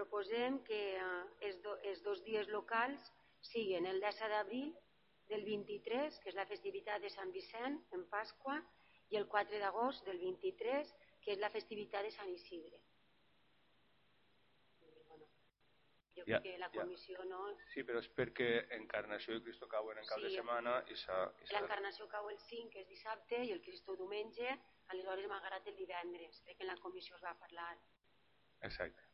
proposem que els 2 dies locals siguin el 10 d'abril del 23, que és la festivitat de Sant Vicent, en Pasqua, i el 4 d'agost del 23, que és la festivitat de Sant Isidre. Jo crec que la comissió no... Sí, però és perquè Encarnació i Cristo cauen en cap de setmana i l'Encarnació cau el 5, que és dissabte, i el Cristo diumenge, aleshores Malgrat el divendres. Crec que en la comissió es va parlar. Exacte.